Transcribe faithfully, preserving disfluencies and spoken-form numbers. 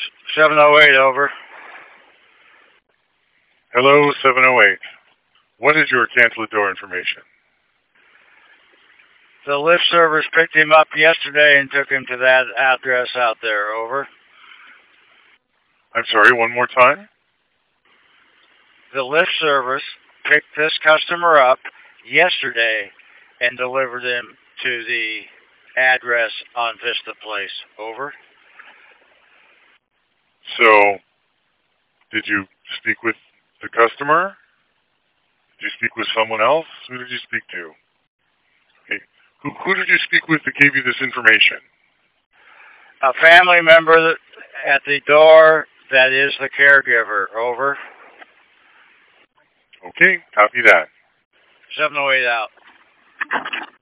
seven oh eight, over. Hello, seven oh eight. What is your cancelador information? The lift service picked him up yesterday and took him to that address out there, over. I'm sorry, one more time? The lift service picked this customer up yesterday and delivered him to the address on Vista Place, over. So, did you speak with the customer? Did you speak with someone else? Who did you speak to? Okay. Who, who did you speak with that gave you this information? A family member at the door that is the caregiver, over. Okay, copy that. seven oh eight out.